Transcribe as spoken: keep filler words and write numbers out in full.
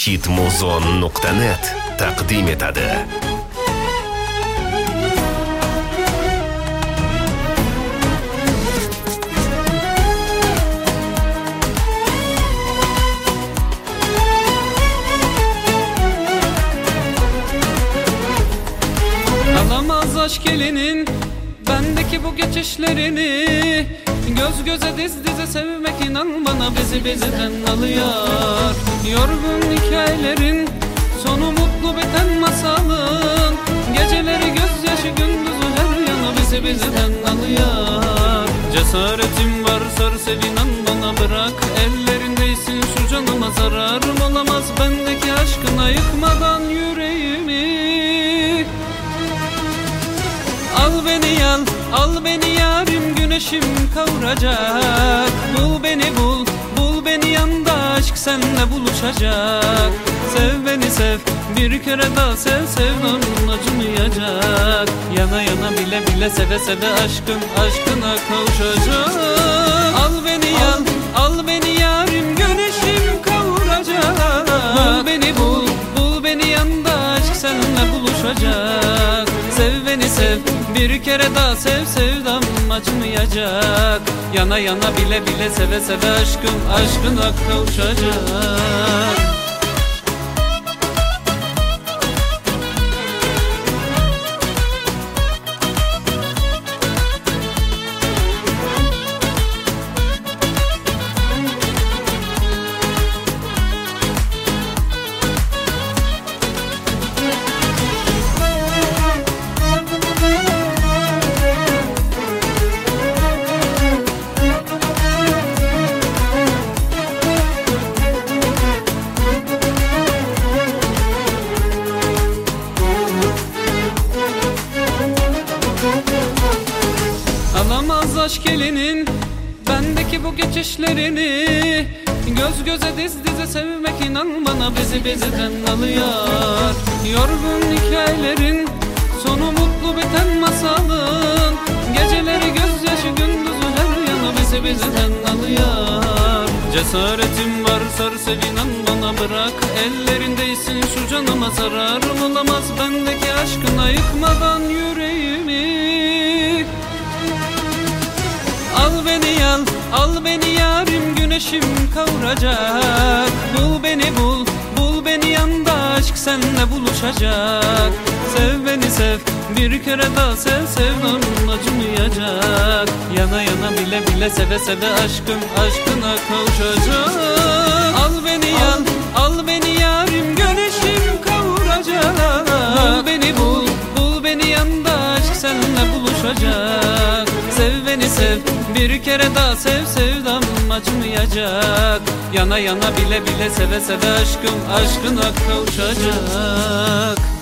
hitmuzon nuqta net taqdim etadi. Alamaz aşk elinin bendeki bu geçişlerini, göz göze diz dize sevmek inan bana bizi bizden alıyor. Yorgun hikayelerin sonu mutlu biten masalın, geceleri gözyaşı gündüzü her yana bizi bizden alıyor. Cesaretim var sar sev inan bana, bırak ellerindesin şu canıma zararım olamaz bendeki aşkına, yıkmadan yüreğimi. Al beni al, al beni yarim, güneşim kavuracak. Bul beni bul, bul beni yanda, aşk seninle buluşacak. Sev beni sev, bir kere daha sev, sevdanın acımayacak. Yana yana bile bile seve seve aşkın aşkına kavuşacak. Al beni al, al beni yarim, güneşim kavuracak. Bul beni bul, bul beni yanda, aşk seninle buluşacak. Sev beni sev, bir kere daha sev, sevdam acımayacak. Yana yana bile bile seve seve aşkın aşkına kavuşacak. Alamaz aşk elinin bendeki bu geçişlerini, göz göze diz dize sevmek inan bana bizi bizden alıyor. Yorgun hikayelerin sonu mutlu biten masalın, geceleri gözyaşı gündüzü her yana bizi bizden alıyor. Cesaretim var sar sev inan bana, bırak ellerindesin şu canıma zararım olamaz bendeki aşkına, yıkmadan yüreğimi. Al beni al, al beni yarim, güneşim kavuracak. Bul beni bul, bul beni yanda, aşk seninle buluşacak. Sev beni sev, bir kere daha sev, sevdanın acımayacak. Yana yana bile bile seve seve aşkın aşkına kavuşacak. Al beni al, al beni yarim, güneşim kavuracak. Bul beni bul, bul beni yanda, aşk seninle buluşacak. Sev beni sev, bir kere daha sev, sevdam acımayacak. Yana yana bile bile seve seve aşkım aşkına kavuşacak.